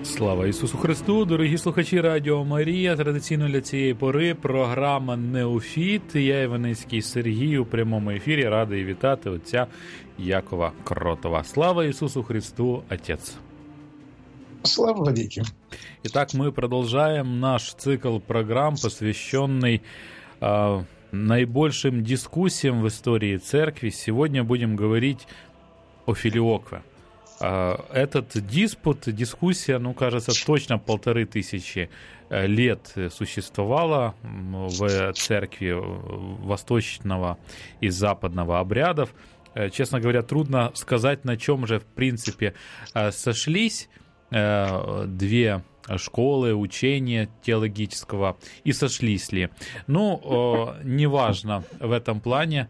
Слава Ісусу Христу, дорогі слухачі Радіо Марія. Традиційно для цієї пори програма «Неофіт». Я, Іваницький Сергій, у прямому ефірі радий вітати отця Якова Кротова. Слава Ісусу Христу, Отец! Слава навеки! Итак, мы продолжаем наш цикл программ, посвященный наибольшим дискуссиям в истории церкви. Сегодня будем говорить о Филиокве. Этот дискуссия, кажется, точно 1500 лет существовала в церкви восточного и западного обрядов. Честно говоря, трудно сказать, на чем же, в принципе, сошлись две школы, учения теологического, и сошлись ли. Неважно в этом плане,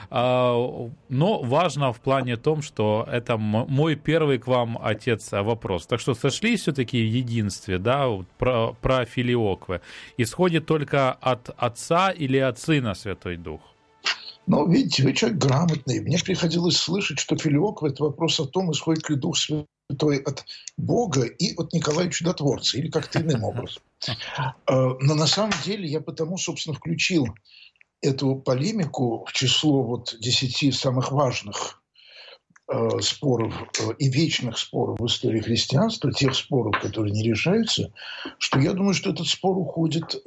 но важно в плане том, что это мой первый к вам, Отец, вопрос. Так что сошлись все-таки в единстве, да, про Филиокве. Исходит только от Отца или от Сына Святой Дух? Видите, вы человек грамотный. Мне приходилось слышать, что Филиокве – это вопрос о том, исходит ли Дух Святой от Бога и от Николая Чудотворца, или как-то иным образом. Но на самом деле я потому, собственно, включил эту полемику в число 10 самых важных споров и вечных споров в истории христианства, тех споров, которые не решаются, что я думаю, что этот спор уходит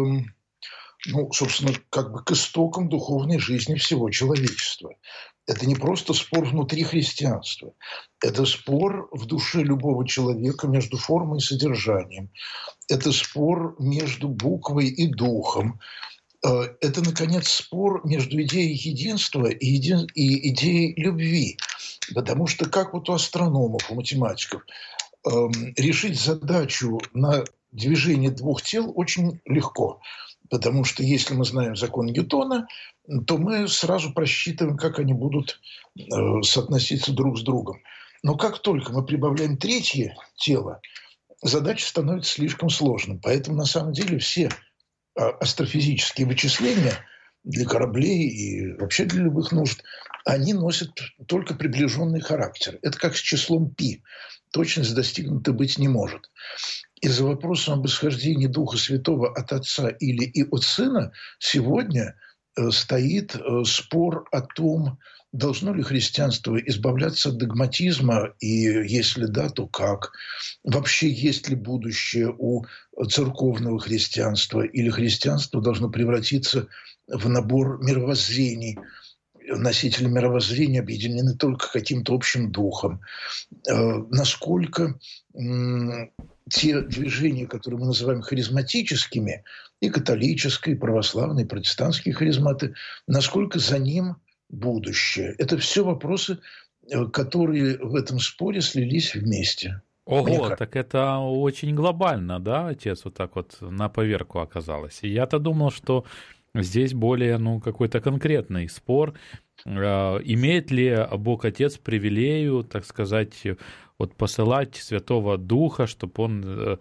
собственно, к истокам духовной жизни всего человечества. Это не просто спор внутри христианства. Это спор в душе любого человека между формой и содержанием. Это спор между буквой и духом. Это, наконец, спор между идеей единства и идеей любви. Потому что как у астрономов, у математиков, решить задачу на движение двух тел очень легко. Потому что если мы знаем закон Ньютона, то мы сразу просчитываем, как они будут соотноситься друг с другом. Но как только мы прибавляем третье тело, задача становится слишком сложной. Поэтому на самом деле все астрофизические вычисления для кораблей и вообще для любых нужд, они носят только приближенный характер. Это как с числом π. Точность достигнута быть не может. И за вопросом об исхождении Духа Святого от Отца или и от Сына сегодня стоит спор о том, должно ли христианство избавляться от догматизма, и если да, то как? Вообще есть ли будущее у церковного христианства, или христианство должно превратиться в набор мировоззрений? Носители мировоззрения объединены только каким-то общим духом. Насколько те движения, которые мы называем харизматическими, и католические, и православные, и протестантские харизматы, насколько за ним будущее? Это все вопросы, которые в этом споре слились вместе. Ого, так это очень глобально, да, Отец, на поверку оказалось. И я-то думал, что здесь более, какой-то конкретный спор. Имеет ли Бог Отец привилегию, так сказать, посылать Святого Духа, чтобы он,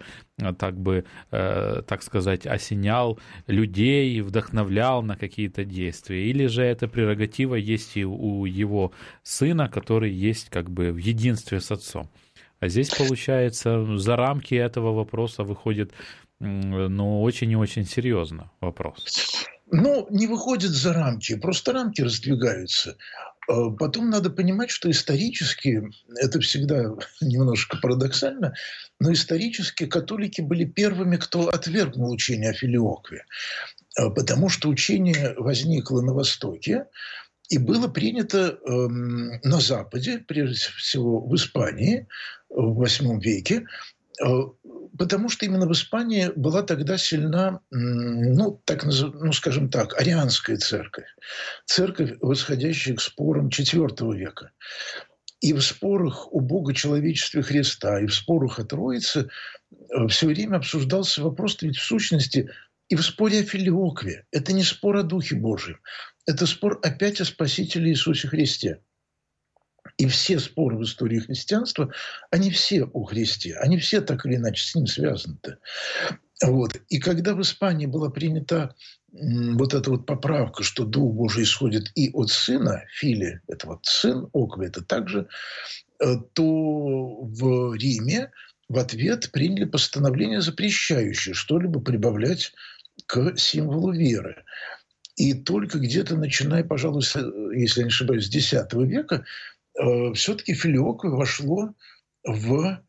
так сказать, осенял людей, вдохновлял на какие-то действия? Или же эта прерогатива есть и у его Сына, который есть в единстве с Отцом? А здесь, получается, за рамки этого вопроса выходит, очень и очень серьезно вопрос. Не выходит за рамки, просто рамки раздвигаются. Потом надо понимать, что исторически, это всегда немножко парадоксально, но исторически католики были первыми, кто отвергнул учение о Филиокве. Потому что учение возникло на Востоке и было принято на Западе, прежде всего в Испании в VIII веке, потому что именно в Испании была тогда сильна, скажем так, арианская церковь. Церковь, восходящая к спорам IV века. И в спорах о Богочеловечестве Христа, и в спорах о Троице все время обсуждался вопрос, ведь в сущности и в споре о Филиокве. Это не спор о Духе Божьем. Это спор опять о Спасителе Иисусе Христе. И все споры в истории христианства, они все о Христе, они все так или иначе с ним связаны-то. И когда в Испании была принята эта поправка, что Дух Божий исходит и от Сына, Фили, это сын, Окве, это также, то в Риме в ответ приняли постановление, запрещающее что-либо прибавлять к символу веры. И только где-то начиная, пожалуй, если я не ошибаюсь, с X века, все-таки филиоквия вошло в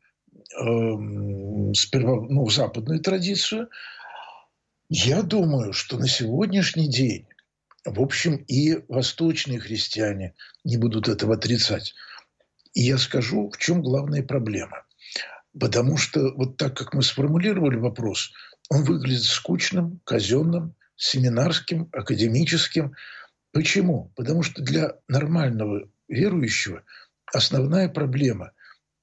в западную традицию. Я думаю, что на сегодняшний день, в общем, и восточные христиане не будут этого отрицать. И я скажу, в чем главная проблема. Потому что вот так, как мы сформулировали вопрос, он выглядит скучным, казенным, семинарским, академическим. Почему? Потому что для нормального верующего основная проблема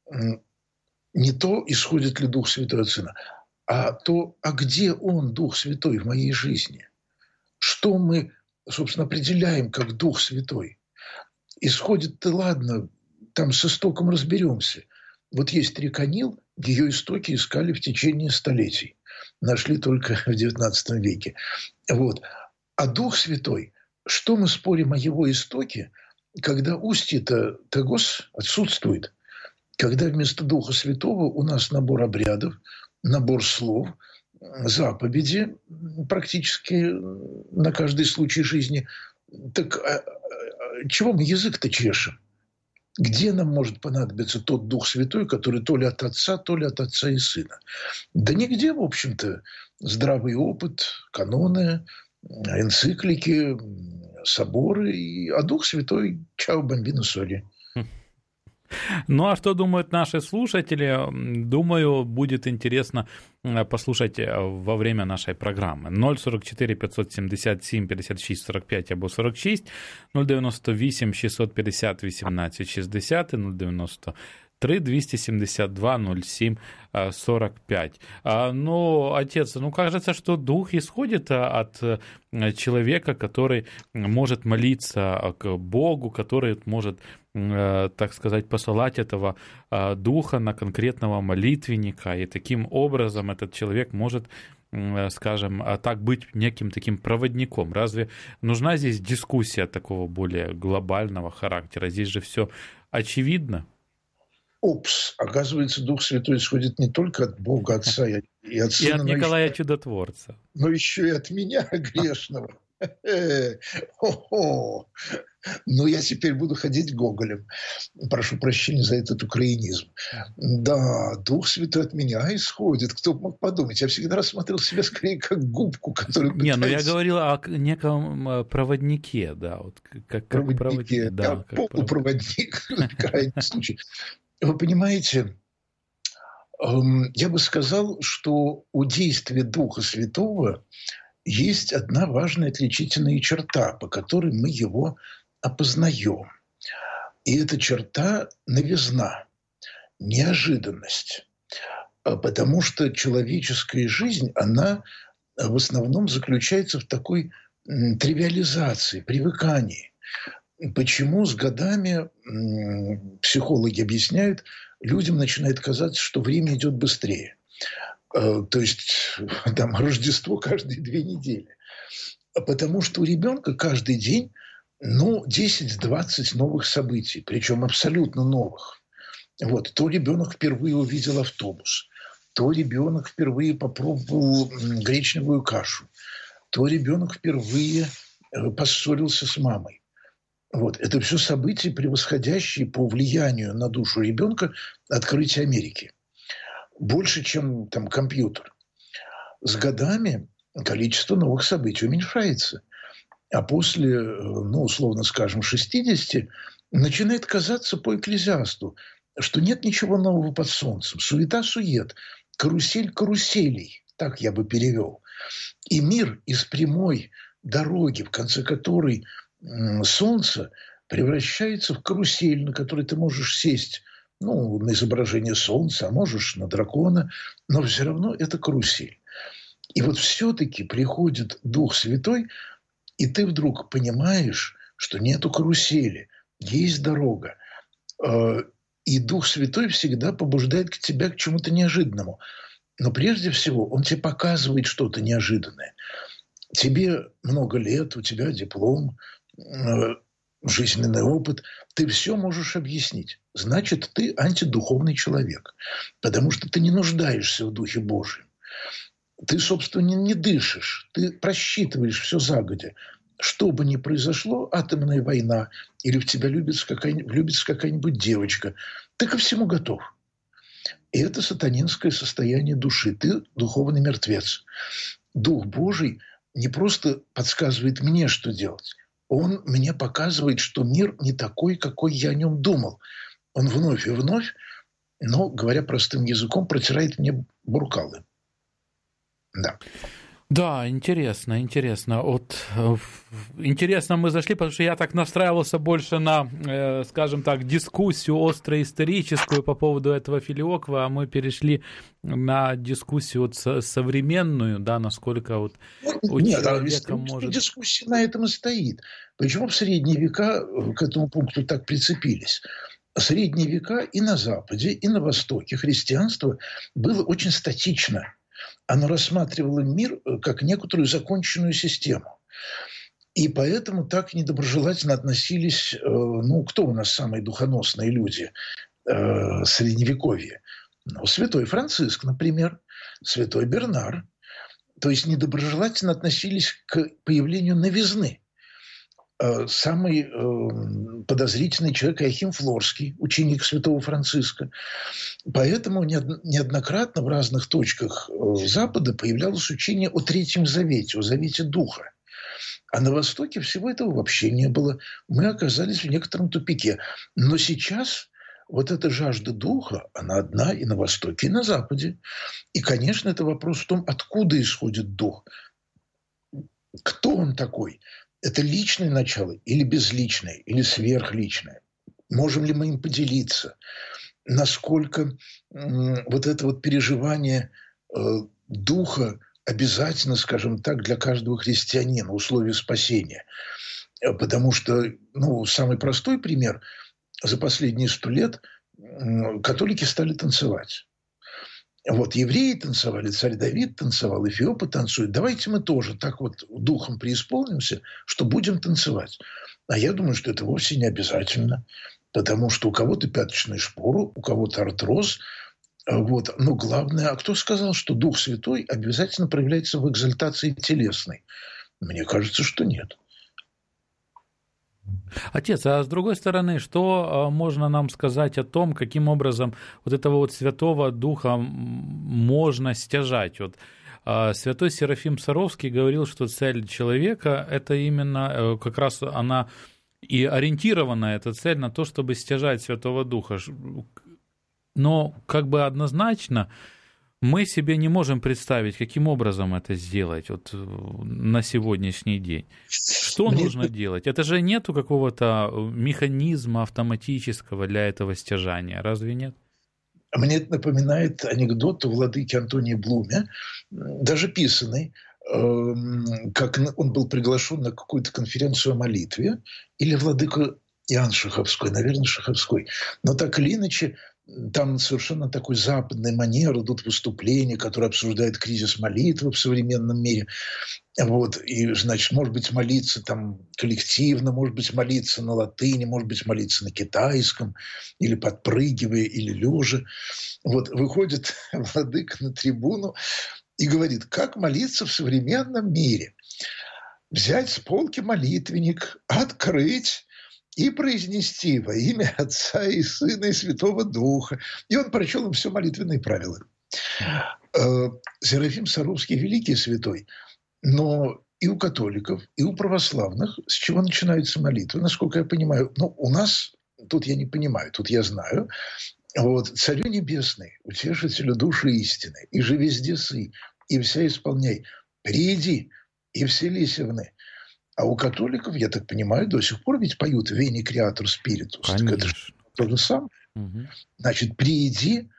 не то, исходит ли Дух Святой от Сына, а то, а где Он, Дух Святой, в моей жизни? Что мы, собственно, определяем как Дух Святой? Исходит-то, ладно, там с истоком разберемся. Вот есть река Нил, ее истоки искали в течение столетий. Нашли только в XIX веке. Вот. А Дух Святой, что мы спорим о его истоке, когда устье-то Тагос отсутствует? Когда вместо Духа Святого у нас набор обрядов, набор слов, заповеди практически на каждый случай жизни. Так чего мы язык-то чешем? Где нам может понадобиться тот Дух Святой, который то ли от Отца и Сына? Да нигде, в общем-то. Здравый опыт, каноны, энциклики, соборы. А Дух Святой – чао бамбино соли. Ну, а что думают наши слушатели? Думаю, будет интересно послушать во время нашей программы. 044 577 56 45 або 46, 098 650 18 60 и 093 272 07 45. Но, отец, кажется, что Дух исходит от человека, который может молиться к Богу, который может, так сказать, посылать этого Духа на конкретного молитвенника, и таким образом этот человек может, скажем так, быть неким таким проводником. Разве нужна здесь дискуссия такого более глобального характера? Здесь же все очевидно. Оказывается, Дух Святой исходит не только от Бога Отца и от Сына, и от Николая Чудотворца, но еще и от меня, грешного. Но я теперь буду ходить гоголем. Прошу прощения за этот украинизм. Да, Дух Святой от меня исходит. Кто бы мог подумать? Я всегда рассматривал себя скорее как губку, которую пытается... я говорил о неком проводнике, да. Вот как проводнике, да, полупроводник, в крайнем случае. Вы понимаете, я бы сказал, что у действия Духа Святого есть одна важная отличительная черта, по которой мы его опознаем. И эта черта – новизна, неожиданность. Потому что человеческая жизнь, она в основном заключается в такой тривиализации, привыкании. Почему с годами, психологи объясняют, людям начинает казаться, что время идет быстрее. То есть там Рождество каждые 2 недели. Потому что у ребенка каждый день 10-20 новых событий, причем абсолютно новых. Вот. То ребенок впервые увидел автобус, то ребенок впервые попробовал гречневую кашу, то ребенок впервые поссорился с мамой. Вот. Это все события, превосходящие по влиянию на душу ребенка открытие Америки. Больше, чем там компьютер. С годами количество новых событий уменьшается. А после, условно скажем, 60 начинает казаться по Экклезиасту, что нет ничего нового под солнцем. Суета-сует, карусель каруселей, так я бы перевел. И мир из прямой дороги, в конце которой солнце превращается в карусель, на которой ты можешь сесть, на изображение солнца, а можешь на дракона, но все равно это карусель. И вот все-таки приходит Дух Святой, и ты вдруг понимаешь, что нету карусели, есть дорога. И Дух Святой всегда побуждает тебя к чему-то неожиданному. Но прежде всего он тебе показывает что-то неожиданное. Тебе много лет, у тебя диплом, жизненный опыт. Ты все можешь объяснить. Значит, ты антидуховный человек, потому что ты не нуждаешься в Духе Божьем. Ты, собственно, не дышишь, ты просчитываешь все загодя. Что бы ни произошло, атомная война, или в тебя влюбится какая-нибудь девочка, ты ко всему готов. И это сатанинское состояние души. Ты духовный мертвец. Дух Божий не просто подсказывает мне, что делать. Он мне показывает, что мир не такой, какой я о нем думал. Он вновь и вновь, но, говоря простым языком, протирает мне буркалы. Да. Да, интересно, интересно. Интересно мы зашли, потому что я так настраивался больше на, скажем так, дискуссию остроисторическую по поводу этого Филиоква, а мы перешли на дискуссию современную, да, насколько вот у человека может... Дискуссия на этом и стоит. Почему в средние века к этому пункту так прицепились? В средние века и на Западе, и на Востоке христианство было очень статично. Оно рассматривало мир как некоторую законченную систему. И поэтому так недоброжелательно относились, кто у нас самые духоносные люди Средневековья? Святой Франциск, например, святой Бернар. То есть недоброжелательно относились к появлению новизны. Самый подозрительный человек Иоахим Флорский, ученик святого Франциска. Поэтому неоднократно в разных точках Запада появлялось учение о Третьем Завете, о Завете Духа. А на Востоке всего этого вообще не было. Мы оказались в некотором тупике. Но сейчас вот эта жажда Духа, она одна и на Востоке, и на Западе. И, конечно, это вопрос в том, откуда исходит Дух. Кто он такой? Это личное начало или безличное, или сверхличное? Можем ли мы им поделиться? Насколько вот это вот переживание духа обязательно, скажем так, для каждого христианина, условие спасения? Потому что, самый простой пример. За последние 100 лет католики стали танцевать. Вот евреи танцевали, царь Давид танцевал, эфиопы танцуют. Давайте мы тоже так вот духом преисполнимся, что будем танцевать. А я думаю, что это вовсе не обязательно, потому что у кого-то пяточный шпор, у кого-то артроз. Вот. Но главное, а кто сказал, что Дух Святой обязательно проявляется в экзальтации телесной? Мне кажется, что нет. Отец, а с другой стороны, что можно нам сказать о том, каким образом вот этого вот Святого Духа можно стяжать? Вот святой Серафим Саровский говорил, что цель человека – это именно как раз она и ориентирована, эта цель, на то, чтобы стяжать Святого Духа. Но как бы однозначно мы себе не можем представить, каким образом это сделать вот на сегодняшний день. Что нужно делать? Это же нету какого-то механизма автоматического для этого стяжания, разве нет? Мне это напоминает анекдот о владыке Антонии Блуме, даже писанный, как он был приглашен на какую-то конференцию о молитве, или владыка Иоанн Шаховской, наверное, Шаховской. Но так или иначе, там совершенно такой западной манеры идут выступления, которые обсуждают кризис молитвы в современном мире. Вот. И, значит, может быть, молиться там коллективно, может быть, молиться на латыни, может быть, молиться на китайском, или подпрыгивая, или лежа. Вот. Выходит владыка на трибуну и говорит, как молиться в современном мире. Взять с полки молитвенник, открыть и произнести во имя Отца и Сына и Святого Духа. И он прочел им все молитвенные правила. Серафим Саровский великий святой, но и у католиков, и у православных, с чего начинаются молитвы, насколько я понимаю, у нас, тут я не понимаю, тут я знаю, вот, Царю Небесный, утешителю души истины, и же везде сы, и вся исполняй, приди, и вселися вны. А у католиков, я так понимаю, до сих пор ведь поют «Вени Креатор Спиритус». Это же то же самое. Угу. Значит, приди,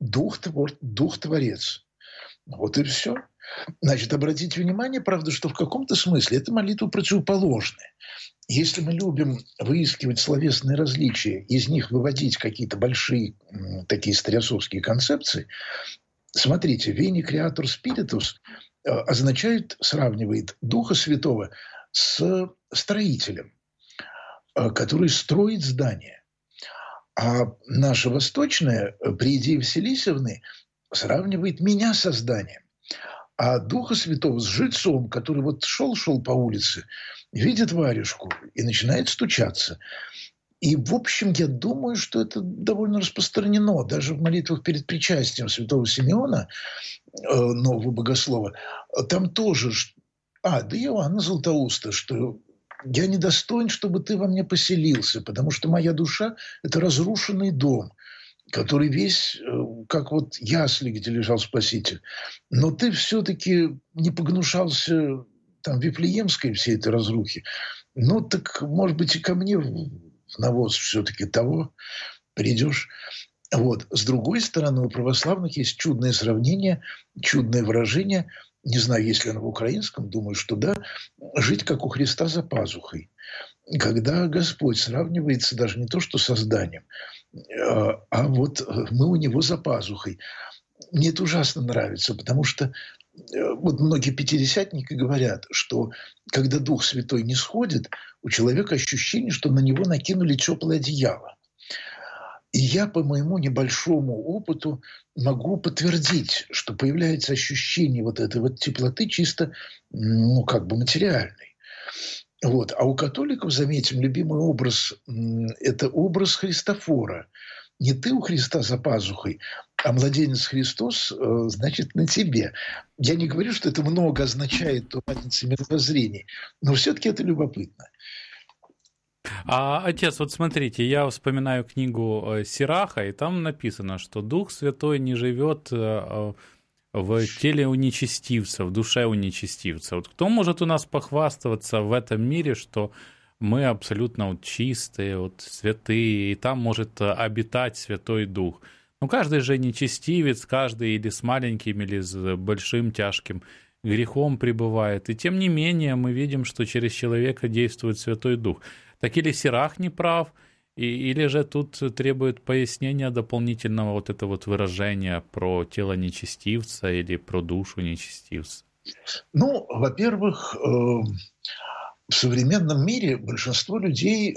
Дух-творец. Вот и все. Значит, обратите внимание, правда, что в каком-то смысле это молитва противоположная. Если мы любим выискивать словесные различия, из них выводить какие-то большие такие стариасовские концепции, смотрите, «Вени Креатор Спиритус» означает, сравнивает Духа Святого с строителем. который строит здание. А наша восточная, при идее Василисовны, сравнивает меня со зданием. А Духа Святого с жильцом, который вот шел по улице, видит варежку и начинает стучаться. И, в общем, я думаю, что это довольно распространено. Даже в молитвах перед причастием святого Симеона, нового богослова, там тоже... да Иоанна Златоуста, что я недостоин, чтобы ты во мне поселился, потому что моя душа – это разрушенный дом, который весь, как вот ясли, где лежал Спаситель. Но ты все-таки не погнушался там Вифлеемской всей этой разрухи. Ну, так, может быть, и ко мне в навоз все-таки того придешь. Вот. С другой стороны, у православных есть чудное сравнение, чудное выражение. Не знаю, есть ли оно в украинском, думаю, что да. Жить, как у Христа, за пазухой. Когда Господь сравнивается даже не то, что со зданием, а вот мы у Него за пазухой. Мне это ужасно нравится, потому что вот многие пятидесятники говорят, что когда Дух Святой не сходит, у человека ощущение, что на него накинули теплое одеяло. И я по моему небольшому опыту могу подтвердить, что появляется ощущение вот этой вот теплоты чисто, как бы материальной. Вот. А у католиков, заметим, любимый образ – это образ Христофора. Не ты у Христа за пазухой, а младенец Христос, значит, на тебе. Я не говорю, что это много означает у разницы мировоззрений, но все-таки это любопытно. Отец, вот смотрите, я вспоминаю книгу Сираха, и там написано, что Дух Святой не живет в теле у нечестивца, в душе у нечестивца. Вот кто может у нас похвастаться в этом мире, что мы абсолютно вот чистые, вот святые, и там может обитать Святой Дух? Ну, каждый же нечестивец, каждый или с маленьким, или с большим тяжким грехом пребывает. И тем не менее мы видим, что через человека действует Святой Дух. Так или Сирах не прав, или же тут требует пояснения дополнительного вот это вот выражения про тело нечестивца или про душу нечестивца? Ну, во-первых, в современном мире большинство людей,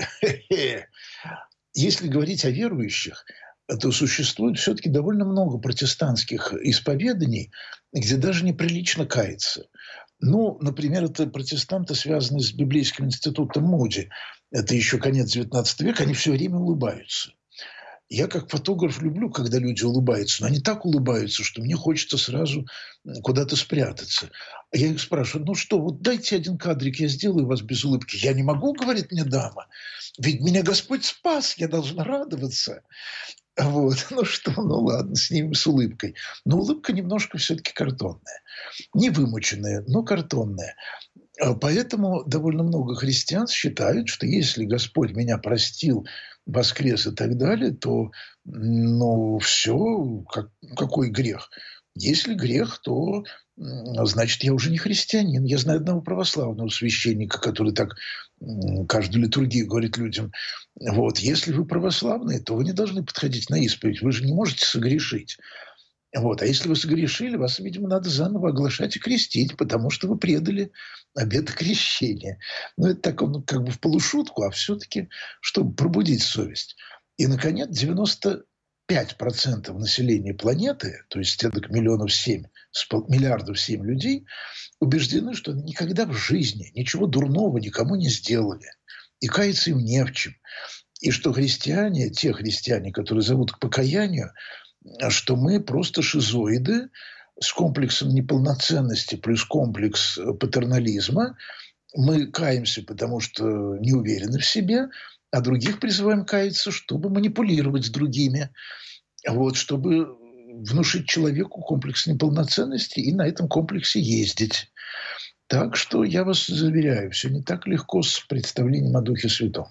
если говорить о верующих, то существует все-таки довольно много протестантских исповеданий, где даже неприлично каяться. Ну, например, это протестанты, связанные с библейским институтом Муди. Это еще конец XIX века, они все время улыбаются. Я как фотограф люблю, когда люди улыбаются, но они так улыбаются, что мне хочется сразу куда-то спрятаться. А я их спрашиваю, ну что, вот дайте один кадрик, я сделаю вас без улыбки. Я не могу, говорит мне дама, ведь меня Господь спас, я должна радоваться. Вот, ну что, ну ладно, с ним с улыбкой. Но улыбка немножко все-таки картонная. Не вымученная, но картонная. Поэтому довольно много христиан считают, что если Господь меня простил, воскрес и так далее, то, ну, все, какой грех? Если грех, то, значит, я уже не христианин. Я знаю одного православного священника, который так каждую литургию говорит людям, вот, если вы православные, то вы не должны подходить на исповедь, вы же не можете согрешить. Вот. А если вы согрешили, вас, видимо, надо заново оглашать и крестить, потому что вы предали обет крещения. Ну, это так, ну, как бы в полушутку, а все-таки, чтобы пробудить совесть. И, наконец, 95% населения планеты, то есть эдак миллиардов 7 людей, убеждены, что никогда в жизни ничего дурного никому не сделали. И каяться им не в чем. И что христиане, те христиане, которые зовут к покаянию, что мы просто шизоиды с комплексом неполноценности плюс комплекс патернализма. Мы каемся, потому что не уверены в себе, а других призываем каяться, чтобы манипулировать с другими, вот, чтобы внушить человеку комплекс неполноценности и на этом комплексе ездить. Так что я вас заверяю, все не так легко с представлением о Духе Святом.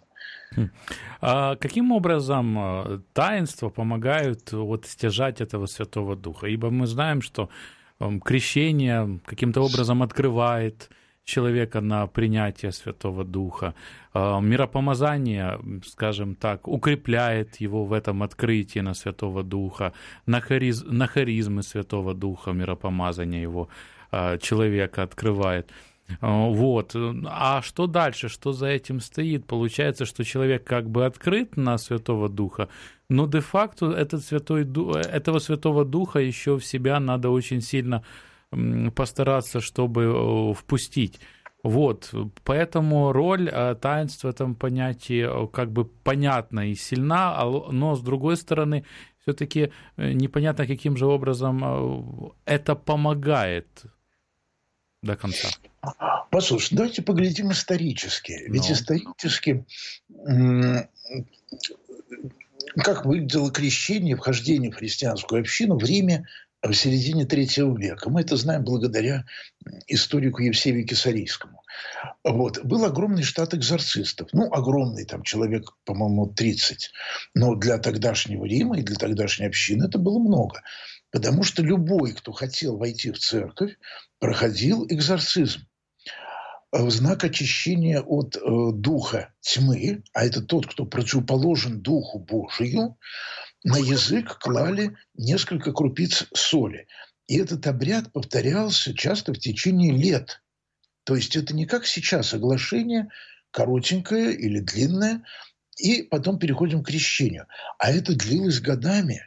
А каким образом таинства помогают вот стяжать этого Святого Духа? Ибо мы знаем, что крещение каким-то образом открывает человека на принятие Святого Духа. Миропомазание, скажем так, укрепляет его в этом открытии на Святого Духа. На харизмы Святого Духа миропомазание его человека открывает. Вот. А что дальше? Что за этим стоит? Получается, что человек как бы открыт на Святого Духа, но де-факто этого Святого Духа еще в себя надо очень сильно постараться, чтобы впустить. Вот, поэтому роль таинств в этом понятии как бы понятна и сильна, но, с другой стороны, все-таки непонятно, каким же образом это помогает до конца. Послушай, давайте поглядим исторически. Ведь исторически, как выглядело крещение, вхождение в христианскую общину в Риме в середине III века. Мы это знаем благодаря историку Евсевию Кесарийскому. Вот. Был огромный штат экзорцистов. Огромный, там человек, по-моему, 30. Но для тогдашнего Рима и для тогдашней общины это было много. Потому что любой, кто хотел войти в церковь, проходил экзорцизм в знак очищения от духа тьмы, а это тот, кто противоположен Духу Божию, на язык клали несколько крупиц соли. И этот обряд повторялся часто в течение лет. То есть это не как сейчас оглашение, коротенькое или длинное, и потом переходим к крещению. А это длилось годами.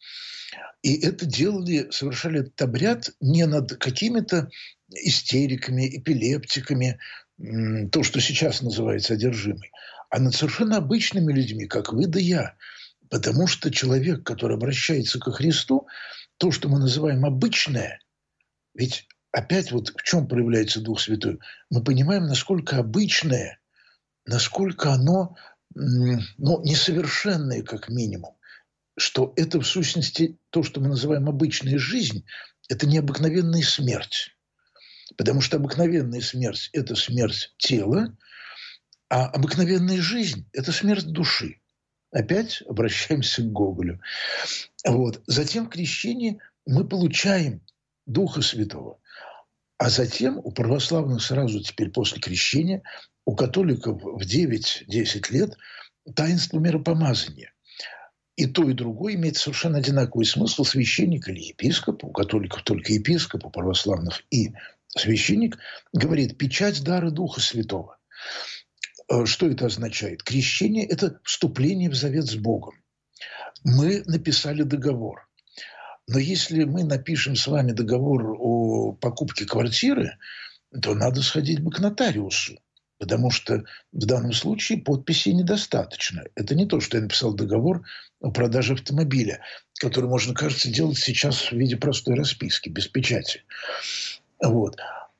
И это совершали этот обряд не над какими-то истериками, эпилептиками, то, что сейчас называется одержимой, а над совершенно обычными людьми, как вы да я. Потому что человек, который обращается ко Христу, то, что мы называем обычное, ведь опять вот в чем проявляется Дух Святой, мы понимаем, насколько обычное, насколько оно несовершенное как минимум, что это в сущности то, что мы называем обычная жизнь, это необыкновенная смерть. Потому что обыкновенная смерть – это смерть тела, а обыкновенная жизнь – это смерть души. Опять обращаемся к Гоголю. Вот. Затем в крещении мы получаем Духа Святого. А затем у православных сразу теперь после крещения, у католиков в 9-10 лет таинство миропомазания. И то, и другое имеет совершенно одинаковый смысл: священник или епископ, у католиков только епископ, у православных и священник, говорит печать дара Духа Святого. Что это означает? Крещение – это вступление в завет с Богом. Мы написали договор. Но если мы напишем с вами договор о покупке квартиры, то надо сходить бы к нотариусу. Потому что в данном случае подписи недостаточно. Это не то, что я написал договор о продаже автомобиля, который можно, кажется, делать сейчас в виде простой расписки, без печати. Вот.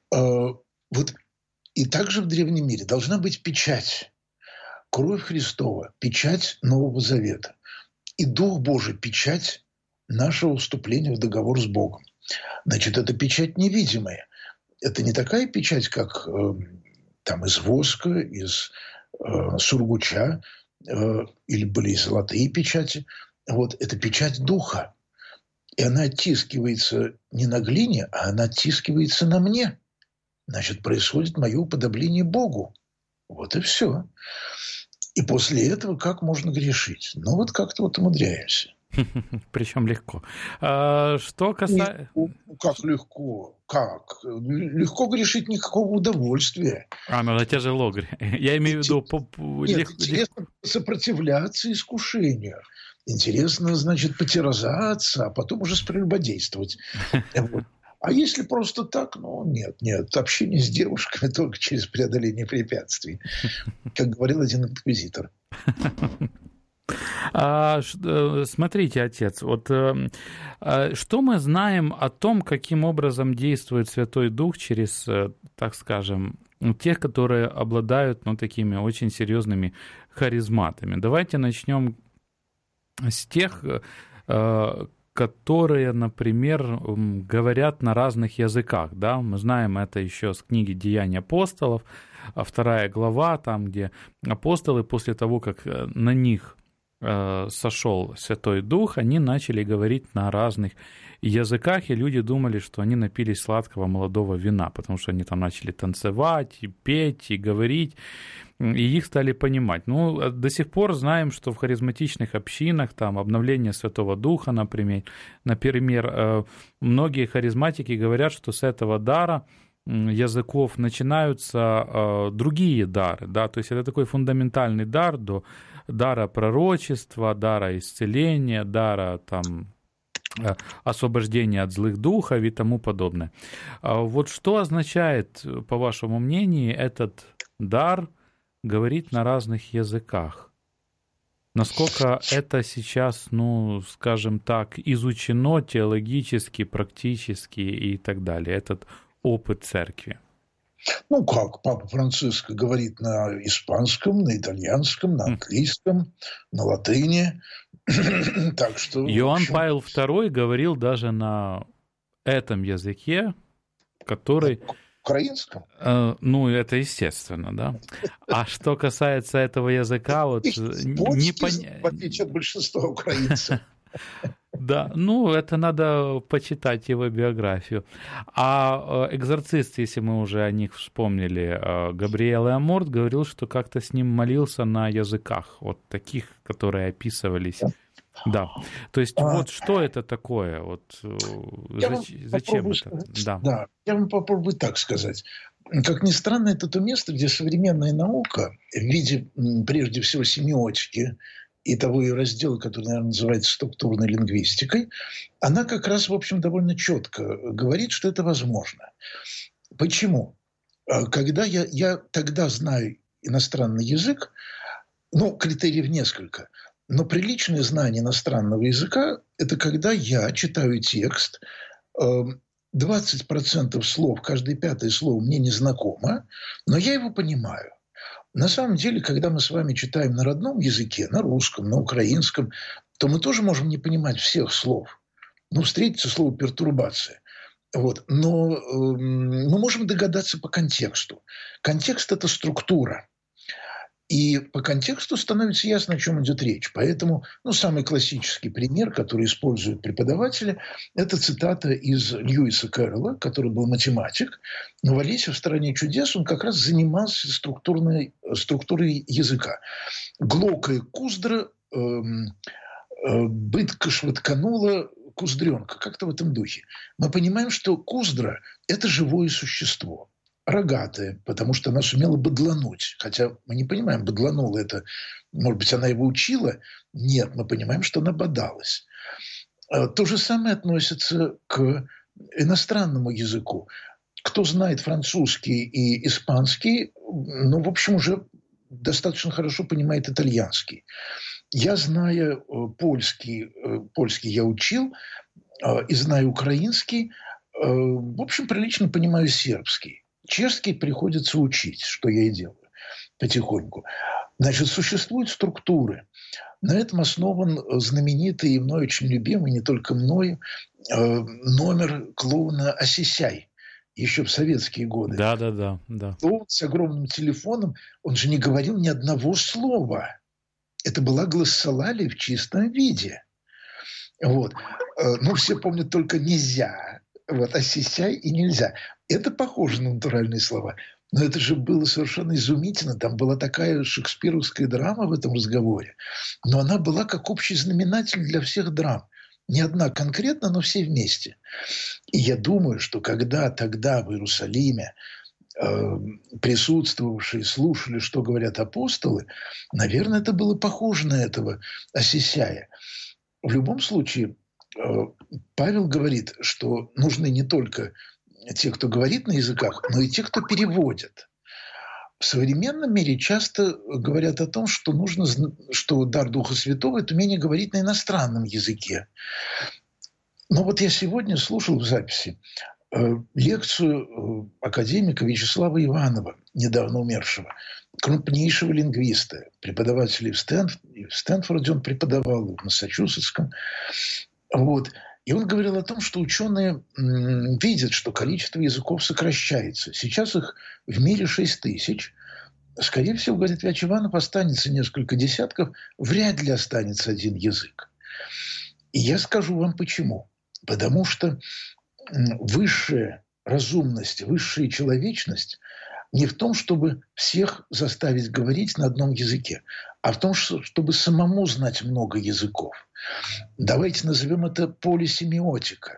И также в Древнем мире должна быть печать. Кровь Христова – печать Нового Завета. И Дух Божий – печать нашего вступления в договор с Богом. Значит, это печать невидимая. Это не такая печать, как из воска, из сургуча, или были золотые печати. Вот, это печать Духа. И она оттискивается не на глине, а она оттискивается на мне. Значит, происходит мое уподобление Богу. Вот и все. И после этого как можно грешить? Как-то умудряемся. Причем легко. Что касается... Как легко? Как? Легко грешить, никакого удовольствия. Но тяжело. Я имею в виду... Интересно сопротивляться искушению. Интересно, значит, потерзаться, а потом уже спрелюбодействовать. А если просто так, нет. Общение с девушками только через преодоление препятствий. Как говорил один инквизитор. Смотрите, отец, что мы знаем о том, каким образом действует Святой Дух через, так скажем, тех, которые обладают такими очень серьезными харизматами? Давайте начнем с тех, которые, например, говорят на разных языках. Да? Мы знаем это еще с книги «Деяния апостолов», 2 глава, там, где апостолы после того, как на них сошел Святой Дух, они начали говорить на разных языках, и люди думали, что они напились сладкого молодого вина, потому что они там начали танцевать, и петь, и говорить, и их стали понимать. До сих пор знаем, что в харизматичных общинах, там, обновление Святого Духа, например, многие харизматики говорят, что с этого дара языков начинаются другие дары, да, то есть это такой фундаментальный дар до дара пророчества, дара исцеления, дара там освобождения от злых духов и тому подобное. Вот что означает, по вашему мнению, этот дар говорить на разных языках? Насколько это сейчас, ну, скажем так, изучено теологически, практически и так далее, этот опыт церкви? Ну как, Папа Франциск говорит на испанском, на итальянском, на английском, на латыни. Так что, Иоанн Павел II говорил даже на этом языке, который... Украинском? Ну, это естественно, да. А что касается этого языка, вот... В отличие от большинства украинцев. Да, ну, это надо почитать его биографию. А экзорцист, если мы уже о них вспомнили, Габриэл Аморт говорил, что как-то с ним молился на языках, вот таких, которые описывались. Да, то есть вот что это такое? Вот, зачем это? Да, я вам попробую так сказать. Как ни странно, это то место, где современная наука в виде, прежде всего, семиотики и того ее раздела, который, наверное, называется структурной лингвистикой, она как раз, в общем, довольно четко говорит, что это возможно. Почему? Когда я тогда знаю иностранный язык, ну, критериев несколько, но приличное знание иностранного языка – это когда я читаю текст, 20% слов, каждое пятое слово мне незнакомо, но я его понимаю. На самом деле, когда мы с вами читаем на родном языке, на русском, на украинском, то мы тоже можем не понимать всех слов. Ну, встретится слово «пертурбация». Вот. Но мы можем догадаться по контексту. Контекст – это структура. И по контексту становится ясно, о чем идет речь. Поэтому самый классический пример, который используют преподаватели, это цитата из Льюиса Кэрролла, который был математик. Но в «Алисе в стране чудес» он как раз занимался структурой языка. «Глокая куздра, бытка швытканула куздренка». Как-то в этом духе. Мы понимаем, что куздра – это живое существо. Рогатая, потому что она сумела быдлануть. Хотя мы не понимаем, быдланула это, может быть, она его учила? Нет, мы понимаем, что она бодалась. То же самое относится к иностранному языку. Кто знает французский и испанский, в общем, уже достаточно хорошо понимает итальянский. Я знаю польский я учил, и знаю украинский, в общем, прилично понимаю сербский. Чешский приходится учить, что я и делаю потихоньку. Значит, существуют структуры. На этом основан знаменитый и мной очень любимый, не только мною, номер клоуна «Осисяй» еще в советские годы. Да. Клоун с огромным телефоном, он же не говорил ни одного слова. Это была глоссолалия в чистом виде. Вот. Все помнят только «нельзя». Вот, «осисяй» и «нельзя». Это похоже на натуральные слова. Но это же было совершенно изумительно. Там была такая шекспировская драма в этом разговоре. Но она была как общий знаменатель для всех драм. Не одна конкретно, но все вместе. И я думаю, что когда тогда в Иерусалиме присутствовавшие слушали, что говорят апостолы, наверное, это было похоже на этого «осисяя». В любом случае, Павел говорит, что нужны не только те, кто говорит на языках, но и те, кто переводит. В современном мире часто говорят о том, что дар Духа Святого – это умение говорить на иностранном языке. Но вот я сегодня слушал в записи лекцию академика Вячеслава Иванова, недавно умершего, крупнейшего лингвиста, преподавателя в Стэнфорде он преподавал, и в Массачусетском. Вот. И он говорил о том, что ученые видят, что количество языков сокращается. Сейчас их в мире 6 тысяч. Скорее всего, говорит Вячеслав Иванов, останется несколько десятков, вряд ли останется один язык. И я скажу вам почему. Потому что высшая разумность, высшая человечность не в том, чтобы всех заставить говорить на одном языке, а в том, чтобы самому знать много языков. Давайте назовем это полисемиотика.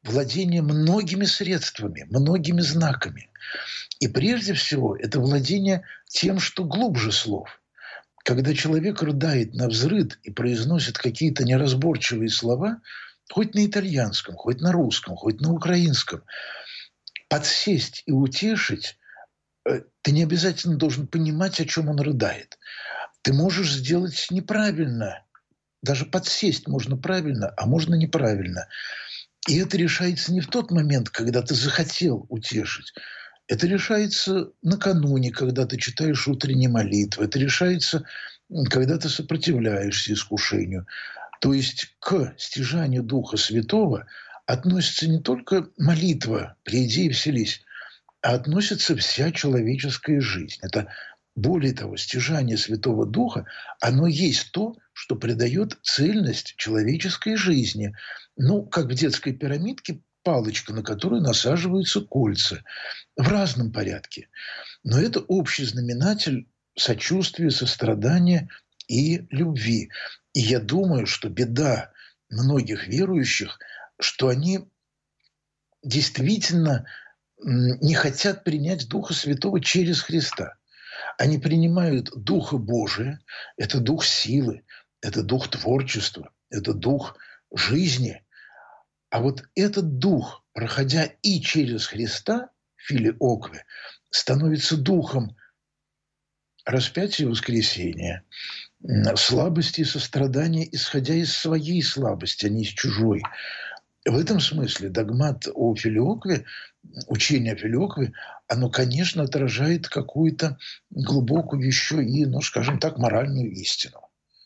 владение многими средствами, многими знаками. И прежде всего это владение тем, что глубже слов. Когда человек рыдает навзрыд и произносит какие-то неразборчивые слова, хоть на итальянском, хоть на русском, хоть на украинском, подсесть и утешить, ты не обязательно должен понимать, о чем он рыдает. Ты можешь сделать неправильно. Даже подсесть можно правильно, а можно неправильно. И это решается не в тот момент, когда ты захотел утешить. Это решается накануне, когда ты читаешь утренние молитвы. Это решается, когда ты сопротивляешься искушению. То есть к стяжанию Духа Святого относится не только молитва «Приди и вселись», а относится вся человеческая жизнь. Это, более того, стяжание Святого Духа, оно есть то, что придает цельность человеческой жизни. Ну, как в детской пирамидке, палочка, на которую насаживаются кольца в разном порядке. Но это общий знаменатель сочувствия, сострадания и любви. И я думаю, что беда многих верующих, что они действительно не хотят принять Духа Святого через Христа. Они принимают Духа Божия, это Дух силы, это Дух творчества, это Дух жизни. А вот этот Дух, проходя и через Христа, филиокве, становится Духом распятия и воскресения, слабости и сострадания, исходя из своей слабости, а не из чужой. В этом смысле догмат о филиокве, учение о филиокве, оно, конечно, отражает какую-то глубокую еще и, ну, скажем так, моральную истину.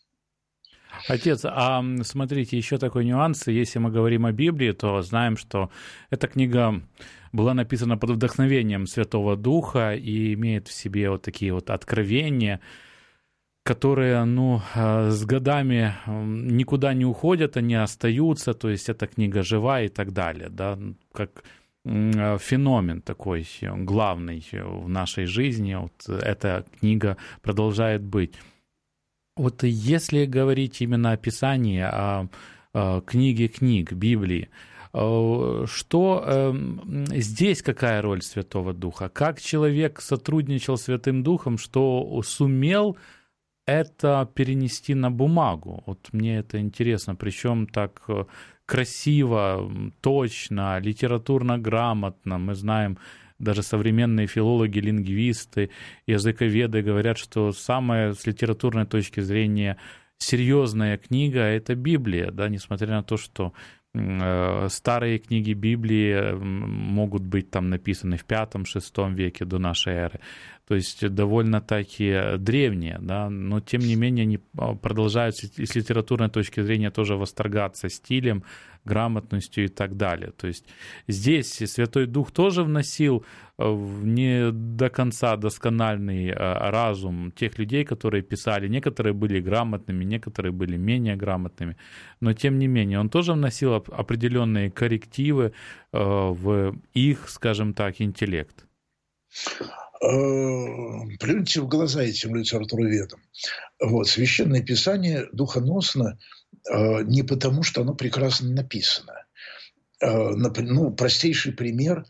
Отец, а смотрите, еще такой нюанс. Если мы говорим о Библии, то знаем, что эта книга была написана под вдохновением Святого Духа и имеет в себе вот такие вот откровения, которые, с годами никуда не уходят, они остаются, то есть эта книга жива и так далее, да, как феномен такой главный в нашей жизни, вот эта книга продолжает быть. Вот если говорить именно о Писании, о книге книг, Библии, что здесь какая роль Святого Духа? Как человек сотрудничал с Святым Духом, что сумел это перенести на бумагу? Вот мне это интересно, причем так красиво, точно, литературно грамотно. Мы знаем, даже современные филологи, лингвисты, языковеды говорят, что самая с литературной точки зрения серьезная книга – это Библия, да, несмотря на то, что старые книги Библии могут быть там написаны в V-VI веке до нашей эры, то есть довольно-таки древние, да, но тем не менее они продолжают с литературной точки зрения тоже восторгаться стилем, грамотностью и так далее. То есть здесь Святой Дух тоже вносил в не до конца доскональный разум тех людей, которые писали. Некоторые были грамотными, некоторые были менее грамотными, но тем не менее он тоже вносил определенные коррективы в их, скажем так, интеллект. Плюньте в глаза этим литературоведам. Вот, Священное Писание духоносно не потому, что оно прекрасно написано. Простейший пример.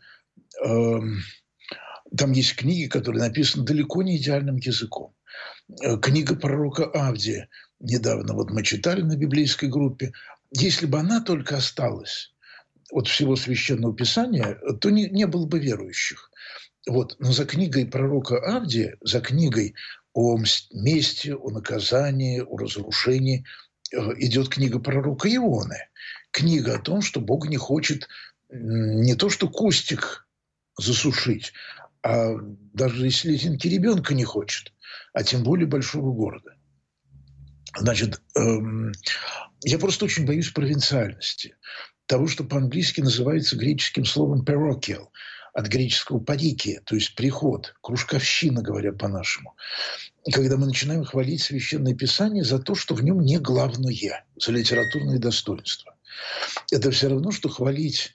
Там есть книги, которые написаны далеко не идеальным языком. Книга пророка Авдия недавно вот мы читали на библейской группе. Если бы она только осталась от всего Священного Писания, то не было бы верующих. Вот. Но за книгой пророка Авдия, за книгой о мести, о наказании, о разрушении идет книга пророка Ионы. Книга о том, что Бог не хочет не то что кустик засушить, а даже и слезинки ребенка не хочет, а тем более большого города. Значит, я просто очень боюсь провинциальности. Того, что по-английски называется греческим словом parochial, от греческого парикия, то есть приход, кружковщина, говоря по-нашему. Когда мы начинаем хвалить Священное Писание за то, что в нем не главное, за литературные достоинства. Это все равно, что хвалить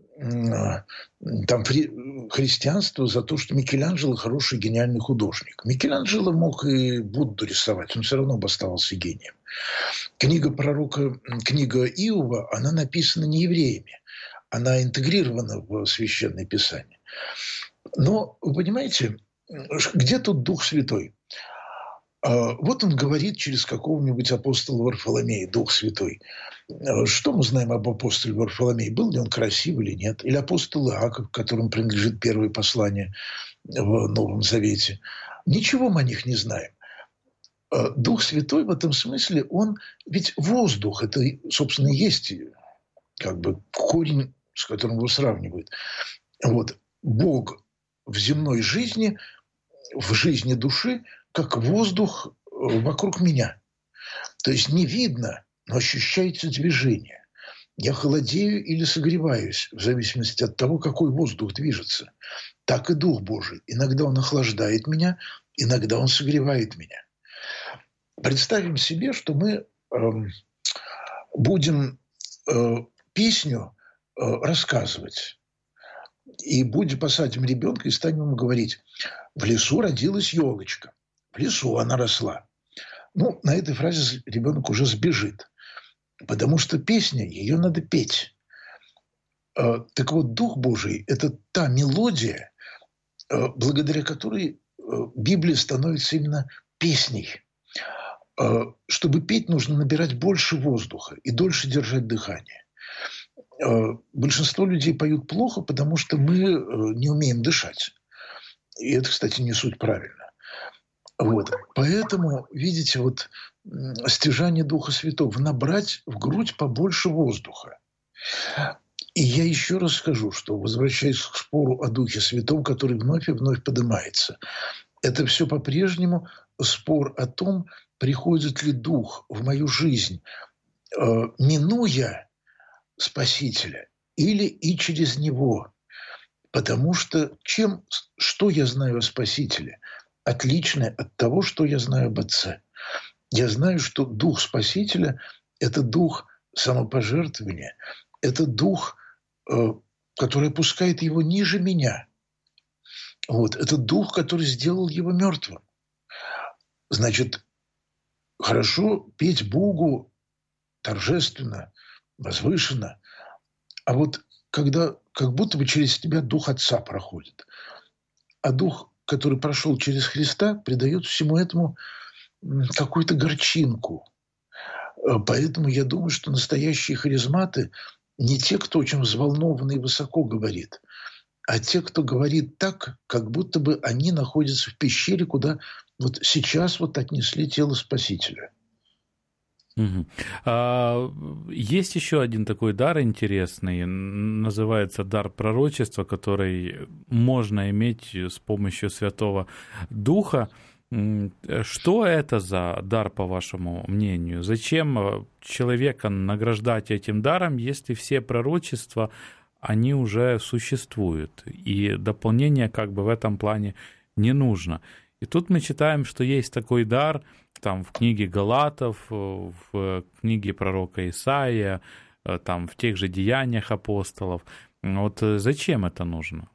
христианство за то, что Микеланджело хороший, гениальный художник. Микеланджело мог и Будду рисовать, он все равно бы оставался гением. Книга Иова, она написана не евреями, она интегрирована в Священное Писание. Но, вы понимаете, где тут Дух Святой? Вот он говорит через какого-нибудь апостола Варфоломея, Дух Святой. Что мы знаем об апостоле Варфоломее? Был ли он красив или нет? Или апостол Иаков, которому принадлежит первое послание в Новом Завете? Ничего мы о них не знаем. Дух Святой в этом смысле, он ведь воздух. Это, собственно, и есть как бы корень, с которым его сравнивают. Вот. Бог в земной жизни, в жизни души, как воздух вокруг меня. То есть не видно, но ощущается движение. Я холодею или согреваюсь, в зависимости от того, какой воздух движется. Так и Дух Божий. Иногда он охлаждает меня, иногда он согревает меня. Представим себе, что мы будем песню рассказывать. И посадим ребенка и станем ему говорить: в лесу родилась елочка. В лесу она росла. Ну, на этой фразе ребенок уже сбежит. Потому что песня, ее надо петь. Так вот, Дух Божий – это та мелодия, благодаря которой Библия становится именно песней. Чтобы петь, нужно набирать больше воздуха и дольше держать дыхание. Большинство людей поют плохо, потому что мы не умеем дышать. И это, кстати, не суть правильно. Вот. Поэтому, видите, вот стяжание Духа Святого – набрать в грудь побольше воздуха. И я еще раз скажу, что, возвращаясь к спору о Духе Святом, который вновь и вновь поднимается, это все по-прежнему спор о том, приходит ли Дух в мою жизнь, минуя Спасителя или и через Него. Потому что что я знаю о Спасителе, отличное от того, что я знаю об Отце. Я знаю, что Дух Спасителя – это Дух самопожертвования, это Дух, который опускает его ниже меня. Вот. Это Дух, который сделал его мертвым. Значит, хорошо петь Богу торжественно, возвышенно, а вот когда как будто бы через тебя Дух Отца проходит, а Дух, который прошел через Христа, придает всему этому какую-то горчинку. Поэтому я думаю, что настоящие харизматы не те, кто очень взволнованно и высоко говорит, а те, кто говорит так, как будто бы они находятся в пещере, куда вот сейчас вот отнесли тело Спасителя. Угу. Есть еще один такой дар интересный, называется дар пророчества, который можно иметь с помощью Святого Духа. Что это за дар, по вашему мнению? Зачем человека награждать этим даром, если все пророчества, они уже существуют, и дополнение как бы в этом плане не нужно? И тут мы читаем, что есть такой дар там, в книге Галатов, в книге пророка Исаия, там, в тех же деяниях апостолов. Вот зачем это нужно?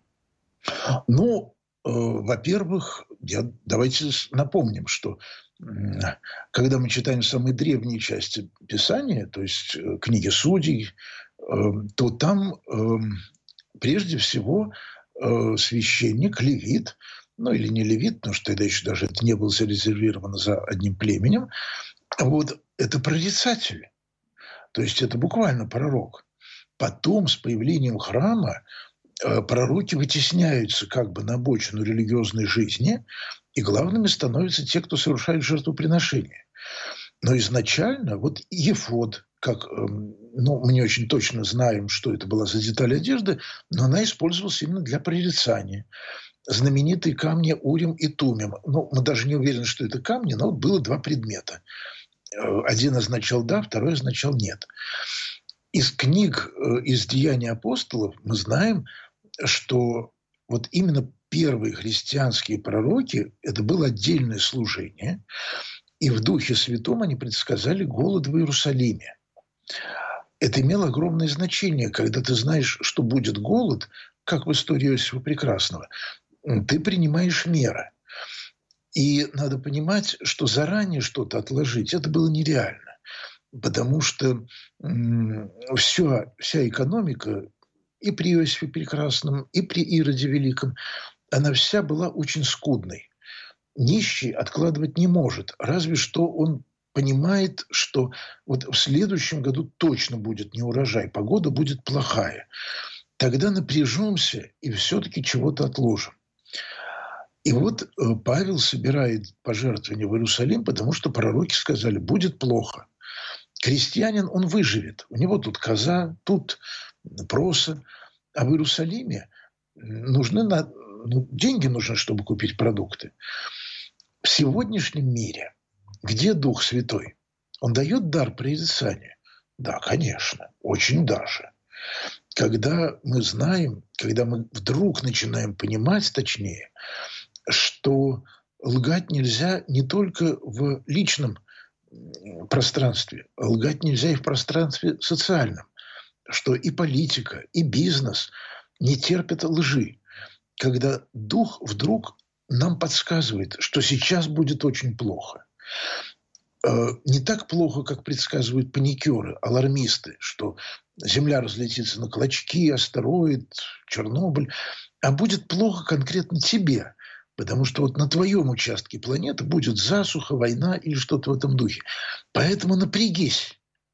Ну, во-первых, давайте напомним, что когда мы читаем самые древние части Писания, то есть книги Судей, то там прежде всего священник, левит, ну или не левит, потому что тогда еще даже это не было зарезервировано за одним племенем, вот это прорицатель. То есть это буквально пророк. Потом с появлением храма пророки вытесняются как бы на обочину религиозной жизни, и главными становятся те, кто совершает жертвоприношения. Но изначально вот ефод, как, мы не очень точно знаем, что это была за деталь одежды, но она использовалась именно для прорицания. Знаменитые камни Урим и Тумим. Мы даже не уверены, что это камни, но было два предмета. Один означал «да», второй означал «нет». Из книг, из «Деяний апостолов» мы знаем, что вот именно первые христианские пророки – это было отдельное служение, и в Духе Святом они предсказали голод в Иерусалиме. Это имело огромное значение, когда ты знаешь, что будет голод, как в истории Иосифа Прекрасного, ты принимаешь меры. И надо понимать, что заранее что-то отложить – это было нереально, потому что вся экономика и при Иосифе Прекрасном, и при Ироде Великом, она вся была очень скудной. Нищий откладывать не может, разве что он понимает, что вот в следующем году точно будет неурожай, погода будет плохая. Тогда напряжемся и все-таки чего-то отложим. И вот Павел собирает пожертвования в Иерусалим, потому что пророки сказали, будет плохо. Крестьянин, он выживет. У него тут коза, тут проса. А в Иерусалиме деньги нужны, чтобы купить продукты. В сегодняшнем мире, где Дух Святой, он дает дар прорицания? Да, конечно, очень даже. Когда мы знаем, когда мы вдруг начинаем понимать, точнее, что лгать нельзя не только в личном пространстве, лгать нельзя и в пространстве социальном, что и политика, и бизнес не терпят лжи. Когда Дух вдруг нам подсказывает, что сейчас будет очень плохо. Не так плохо, как предсказывают паникеры, алармисты, что Земля разлетится на клочки, астероид, Чернобыль, а будет плохо конкретно тебе, потому что вот на твоем участке планеты будет засуха, война или что-то в этом духе. Поэтому напрягись.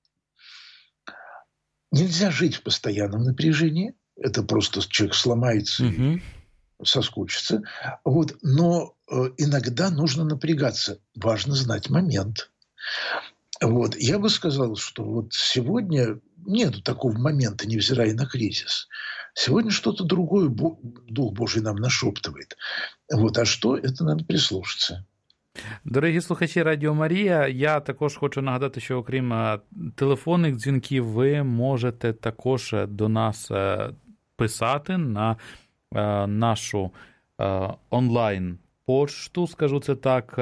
Нельзя жить в постоянном напряжении. Это просто человек сломается и соскучится. Вот. Но иногда нужно напрягаться. Важно знать момент. Вот. Я бы сказал, что вот сегодня нет такого момента, невзирая на кризис. Сегодня что-то другое Дух Божий нам нашептывает. Вот. А что? Это надо прислушаться. Дорогі слухачі Радіо Марія, я також хочу нагадати, що окрім телефонних дзвінків, ви можете також до нас писати на нашу онлайн-пошту, скажу це так,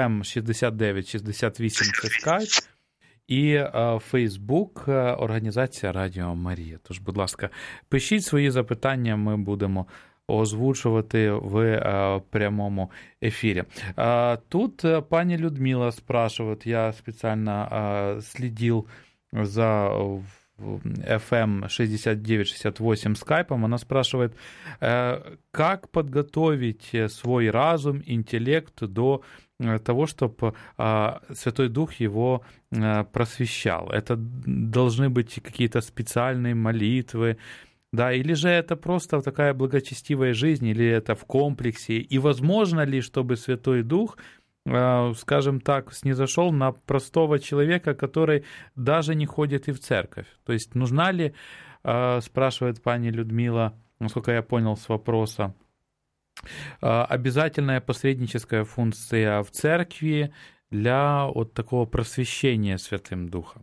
FM6968 це скайп, і Фейсбук, організація Радіо Марія. Тож, будь ласка, пишіть свої запитання, ми будемо озвучувати в прямому ефірі. Тут пані Людмила спрашивает, я специально следил за FM 6968 скайпом, она спрашивает, как подготовить свой разум, интеллект до того, чтобы Святой Дух его просвещал. Это должны быть какие-то специальные молитвы, да, или же это просто такая благочестивая жизнь, или это в комплексе, и возможно ли, чтобы Святой Дух, скажем так, снизошел на простого человека, который даже не ходит и в церковь? То есть нужна ли, спрашивает пани Людмила, насколько я понял с вопроса, обязательная посредническая функция в церкви для вот такого просвещения Святым Духом?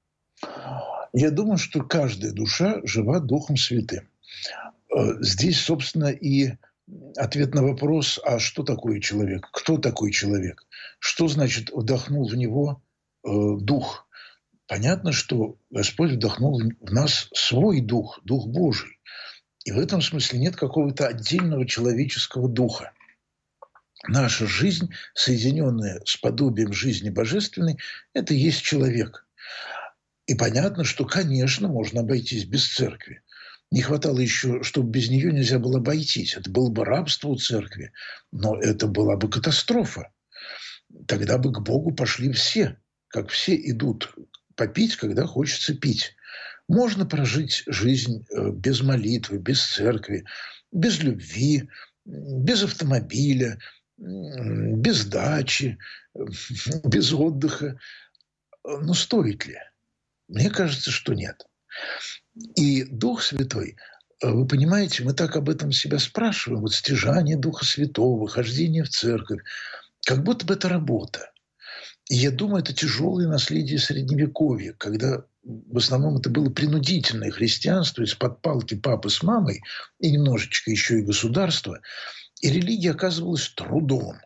Я думаю, что каждая душа жива Духом Святым. Здесь, собственно, и ответ на вопрос, а что такое человек? Кто такой человек? Что значит вдохнул в него Дух? Понятно, что Господь вдохнул в нас свой Дух, Дух Божий. И в этом смысле нет какого-то отдельного человеческого духа. Наша жизнь, соединенная с подобием жизни божественной, это и есть человек. И понятно, что, конечно, можно обойтись без церкви. Не хватало еще, чтобы без нее нельзя было обойтись. Это было бы рабство у церкви, но это была бы катастрофа. Тогда бы к Богу пошли все, как все идут попить, когда хочется пить. Можно прожить жизнь без молитвы, без церкви, без любви, без автомобиля, без дачи, без отдыха. Но стоит ли? Мне кажется, что нет. И Дух Святой, вы понимаете, мы так об этом себя спрашиваем, вот стяжание Духа Святого, хождение в церковь, как будто бы это работа. И я думаю, это тяжелое наследие Средневековья, когда в основном это было принудительное христианство из-под палки папы с мамой и немножечко еще и государства, и религия оказывалась трудом.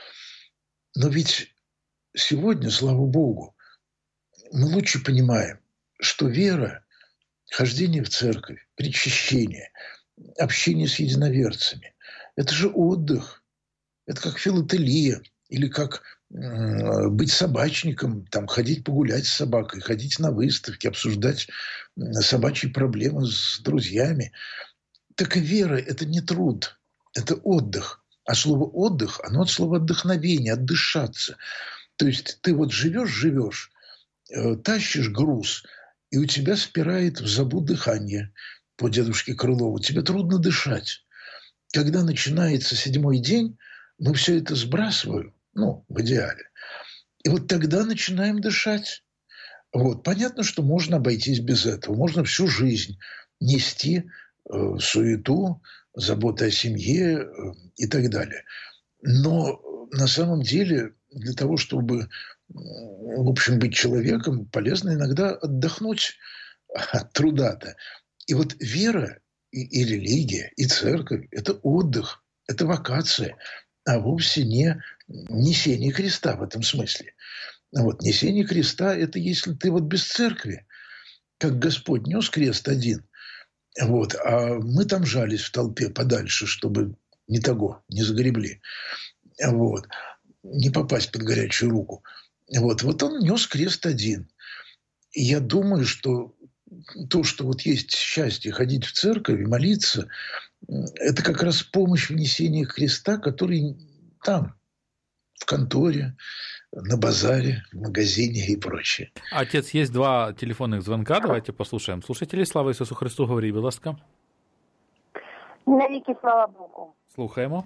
Но ведь сегодня, слава Богу, мы лучше понимаем, что вера, хождение в церковь, причащение, общение с единоверцами – это же отдых. Это как филателия или как быть собачником, там, ходить погулять с собакой, ходить на выставки, обсуждать собачьи проблемы с друзьями. Так и вера – это не труд, это отдых. А слово «отдых», оно от слова «отдохновение», «отдышаться». То есть ты вот живешь, тащишь груз, и у тебя спирает в забу дыхание по дедушке Крылову. Тебе трудно дышать. Когда начинается 7-й день, мы все это сбрасываем, в идеале. И вот тогда начинаем дышать. Вот. Понятно, что можно обойтись без этого. Можно всю жизнь нести суету, заботы о семье и так далее. Но на самом деле для того, чтобы, в общем, быть человеком, полезно иногда отдохнуть от труда-то. И вот вера и религия, и церковь – это отдых, это вакация, а вовсе не несение креста в этом смысле. Вот, несение креста – это если ты вот без церкви, как Господь нес крест один, вот, а мы там жались в толпе подальше, чтобы не загребли, вот, не попасть под горячую руку. Вот он нес крест один. И я думаю, что то, что вот есть счастье ходить в церковь и молиться, это как раз помощь в несении креста, который там, в конторе, на базаре, в магазине и прочее. Отец, есть 2 телефонных звонка, давайте послушаем. Слушатели, слава Ісусу Христу, говори, будь ласка. Навеки, слава Богу. Слухаємо.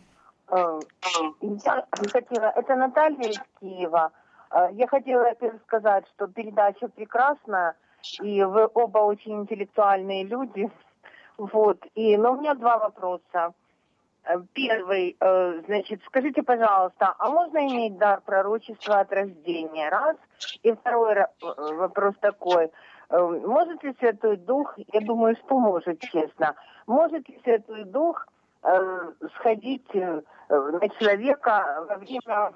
Это Наталья из Киева. Я хотела сказать, что передача прекрасная, и вы оба очень интеллектуальные люди. Вот. Но у меня 2 вопроса. Первый, скажите, пожалуйста, а можно иметь дар пророчества от рождения? Раз. И второй вопрос такой. Может ли Святой Дух, я думаю, что может, честно, может ли Святой Дух сходить на человека во время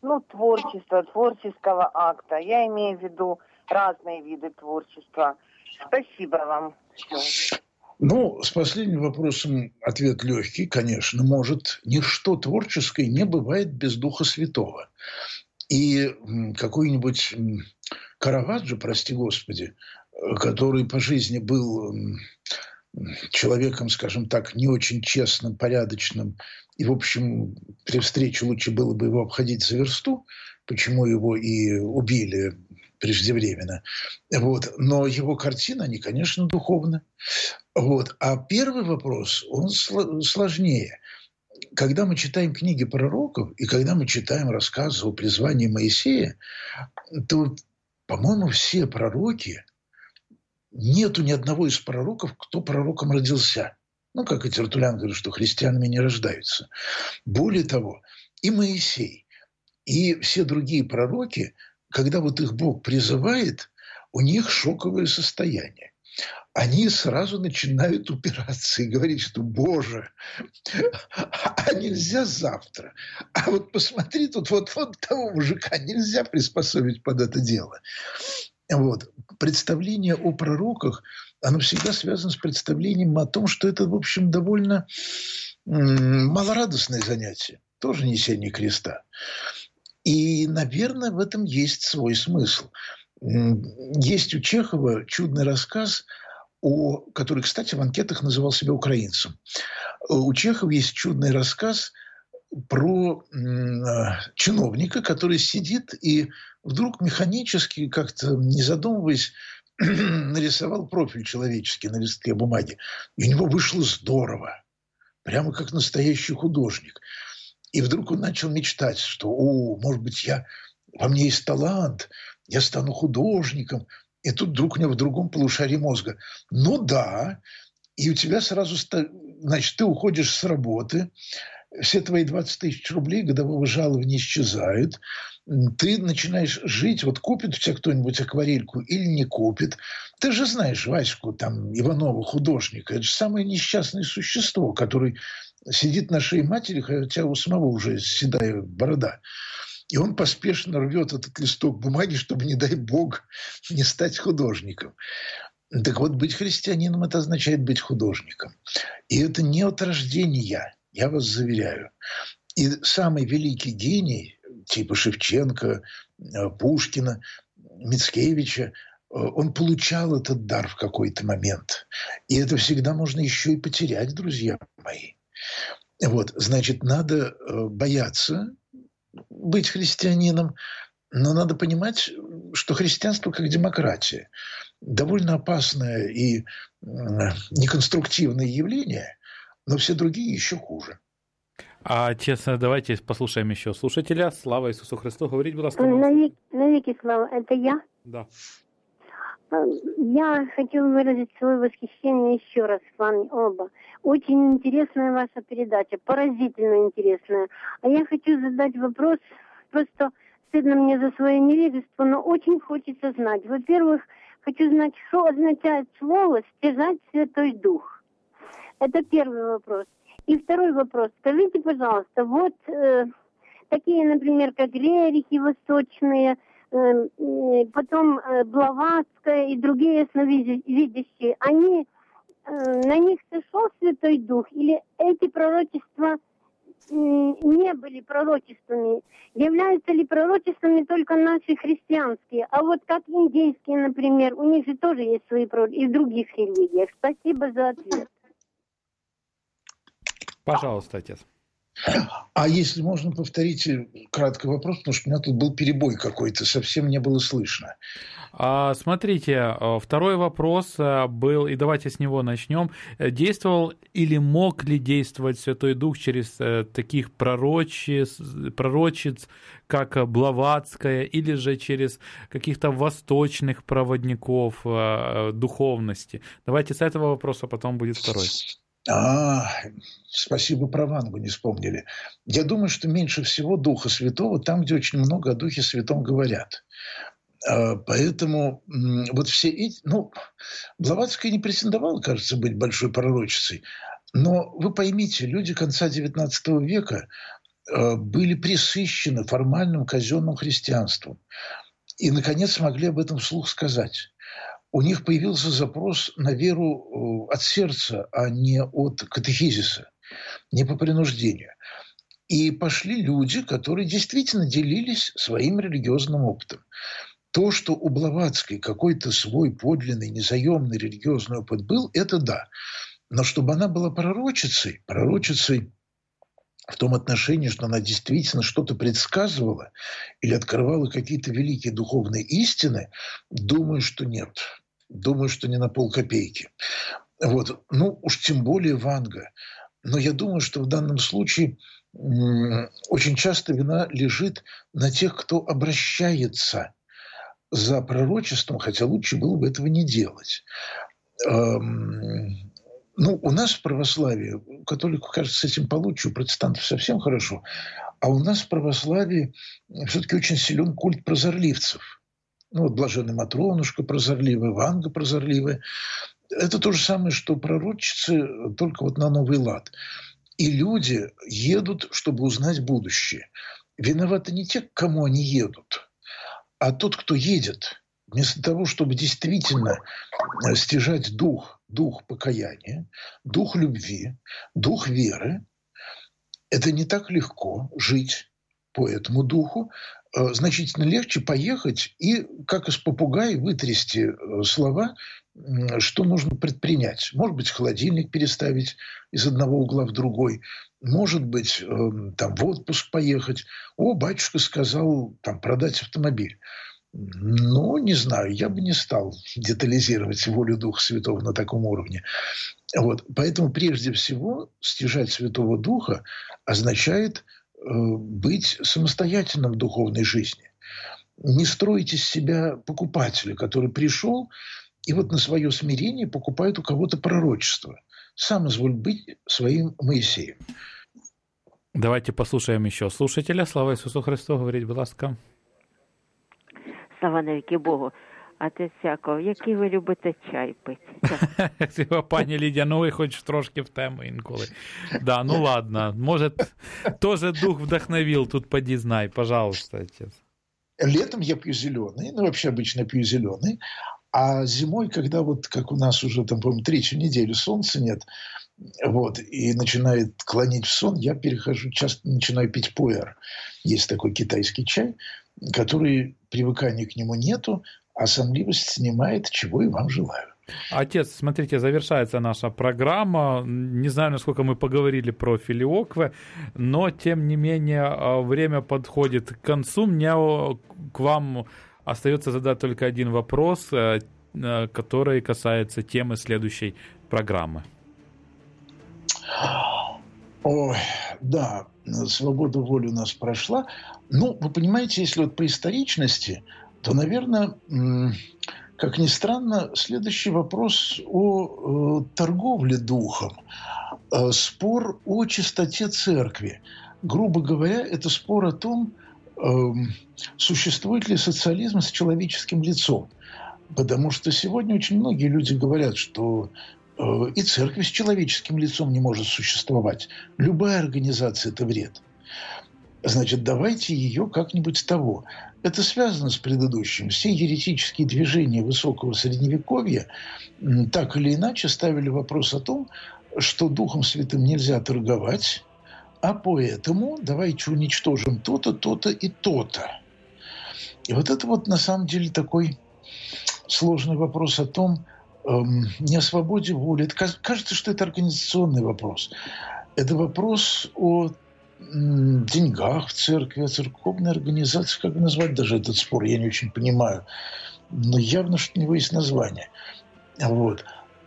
творческого акта? Я имею в виду разные виды творчества. Спасибо вам. С последним вопросом ответ легкий, конечно. Может, ничто творческое не бывает без Духа Святого. И какой-нибудь Караваджо, прости Господи, который по жизни был человеком, скажем так, не очень честным, порядочным, и, в общем, при встрече лучше было бы его обходить за версту, почему его и убили преждевременно. Вот. Но его картины, они, конечно, духовны. Вот. А первый вопрос, он сложнее. Когда мы читаем книги пророков, и когда мы читаем рассказы о призвании Моисея, то, по-моему, все пророки, нету ни одного из пророков, кто пророком родился. Как и Тертуллян говорит, что христианами не рождаются. Более того, и Моисей, и все другие пророки, когда вот их Бог призывает, у них шоковое состояние. Они сразу начинают упираться и говорить, что «Боже, а нельзя завтра? А вот посмотри, тут вот того мужика нельзя приспособить под это дело». Вот. Представление о пророках, оно всегда связано с представлением о том, что это, в общем, довольно малорадостное занятие. Тоже несение креста. И, наверное, в этом есть свой смысл. Есть у Чехова чудный рассказ, который, кстати, в анкетах называл себя украинцем. У Чехова есть чудный рассказ про чиновника, который сидит и вдруг механически, как-то не задумываясь, нарисовал профиль человеческий на листке бумаги. И у него вышло здорово. Прямо как настоящий художник. И вдруг он начал мечтать, что, может быть, во мне есть талант, я стану художником. И тут вдруг у него в другом полушарии мозга. Да, и у тебя сразу, значит, ты уходишь с работы, все твои 20 тысяч рублей годового жалования исчезают, ты начинаешь жить, вот купит у тебя кто-нибудь акварельку или не купит. Ты же знаешь Ваську Иванова, художника, это же самое несчастное существо, который сидит на шее матери, хотя у самого уже седая борода. И он поспешно рвет этот листок бумаги, чтобы, не дай бог, не стать художником. Так вот, быть христианином – это означает быть художником. И это не от рождения, я вас заверяю. И самый великий гений, типа Шевченко, Пушкина, Мицкевича, он получал этот дар в какой-то момент. И это всегда можно еще и потерять, друзья мои. Вот, значит, надо бояться быть христианином, но надо понимать, что христианство как демократия довольно опасное и неконструктивное явление, но все другие еще хуже. А честно, давайте послушаем еще слушателя. Слава Иисусу Христу. Говорить, будь ласка. Навеки слава. Это я? Да. Я хочу выразить свое восхищение еще раз с вами оба. Очень интересная ваша передача, поразительно интересная. А я хочу задать вопрос, просто стыдно мне за свое невежество, но очень хочется знать. Во-первых, хочу знать, что означает слово «стяжать Святой Дух». Это первый вопрос. И второй вопрос. Скажите, пожалуйста, вот такие, например, как рерихи восточные, потом Блаватская и другие ясновидящие, они, на них сошел Святой Дух, или эти пророчества не были пророчествами? Являются ли пророчествами только наши христианские? А вот как индейские, например, у них же тоже есть свои пророчества, и в других религиях. Спасибо за ответ. Пожалуйста, отец. А если можно, повторите кратко вопрос, потому что у меня тут был перебой какой-то, совсем не было слышно. Смотрите, второй вопрос был, и давайте с него начнем. Действовал или мог ли действовать Святой Дух через таких пророчиц, как Блаватская, или же через каких-то восточных проводников духовности? Давайте с этого вопроса, потом будет второй. Спасибо, про Вангу не вспомнили. Я думаю, что меньше всего Духа Святого там, где очень много о Духе Святом говорят. Поэтому вот все эти... Блаватская не претендовала, кажется, быть большой пророчицей. Но вы поймите, люди конца XIX века были пресыщены формальным казенным христианством. И, наконец, смогли об этом вслух сказать. У них появился запрос на веру от сердца, а не от катехизиса, не по принуждению. И пошли люди, которые действительно делились своим религиозным опытом. То, что у Блаватской какой-то свой подлинный, незаемный религиозный опыт был, это да. Но чтобы она была пророчицей в том отношении, что она действительно что-то предсказывала или открывала какие-то великие духовные истины, думаю, что нет. Думаю, что не на полкопейки. Вот. Уж тем более Ванга. Но я думаю, что в данном случае очень часто вина лежит на тех, кто обращается за пророчеством, хотя лучше было бы этого не делать. У нас в православии, у католиков, кажется, с этим получше, у протестантов совсем хорошо, а у нас в православии все-таки очень силен культ прозорливцев. Блаженная Матронушка прозорливая, Ванга прозорливая. Это то же самое, что пророчицы, только на новый лад. И люди едут, чтобы узнать будущее. Виноваты не те, к кому они едут, а тот, кто едет. Вместо того, чтобы действительно стяжать дух покаяния, дух любви, дух веры, это не так легко жить по этому духу. Значительно легче поехать и, как из попугая, вытрясти слова, что нужно предпринять. Может быть, холодильник переставить из одного угла в другой. Может быть, в отпуск поехать. Батюшка сказал продать автомобиль. Не знаю, я бы не стал детализировать волю Духа Святого на таком уровне. Поэтому прежде всего стяжать Святого Духа означает быть самостоятельным в духовной жизни. Не строить из себя покупателя, который пришел и на свое смирение покупает у кого-то пророчество. Сам изволь быть своим Моисеем. Давайте послушаем еще слушателя. Слава Иисусу Христу, говорить, будь ласка. Слава навіки Богу. Отець Яков, який ви любите чай пити? Пані Лідія, ви хоч трошки в тему інколи. Да, ладно. Може, тоже дух вдохновил, тут поди знай, пожалуйста, отец. Летом я пью зеленый, вообще обычно пью зеленый, А зимой, когда вот, как у нас уже, там, по-моему, 3-ю неделю солнца нет, вот, и начинает клонить в сон, я часто начинаю пить пуэр. Есть такой китайский чай, который привыкания к нему нету, а сонливость снимает, чего и вам желаю. Отец, смотрите, завершается наша программа. Не знаю, насколько мы поговорили про филиокве, но, тем не менее, время подходит к концу. Мне к вам остается задать только один вопрос, который касается темы следующей программы. Ой, да, свобода воли у нас прошла. Ну, вы понимаете, если вот по историчности, то, наверное, как ни странно, следующий вопрос о торговле духом. Спор о чистоте церкви. Грубо говоря, это спор о том, существует ли социализм с человеческим лицом. Потому что сегодня очень многие люди говорят, что и церковь с человеческим лицом не может существовать. Любая организация – это вред. Значит, давайте ее как-нибудь с того. Это связано с предыдущим. Все еретические движения высокого средневековья так или иначе ставили вопрос о том, что Духом Святым нельзя торговать, а поэтому давайте уничтожим то-то, то-то и то-то. И вот это вот на самом деле такой сложный вопрос о том, не о свободе воли. Это, кажется, что это организационный вопрос. Это вопрос о деньгах в церкви, о церковной организации. Как назвать даже этот спор, я не очень понимаю. Но явно, что у него есть название. Вот.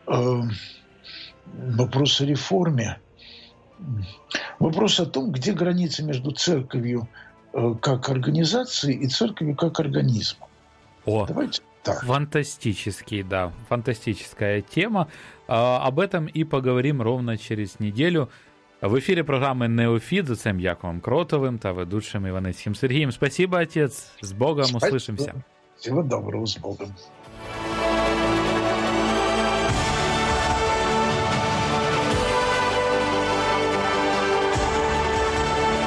Вопрос о реформе. Вопрос о том, где граница между церковью как организацией и церковью как организмом. Давайте так. Фантастический, да, фантастическая тема. Об этом и поговорим ровно через неделю. В ефірі програми «Неофіт» з отцем Яковом Кротовим та ведучим Іваницьким Сергієм. Спасибо, отец. С Богом. Услышимся. Всего доброго, с Богом.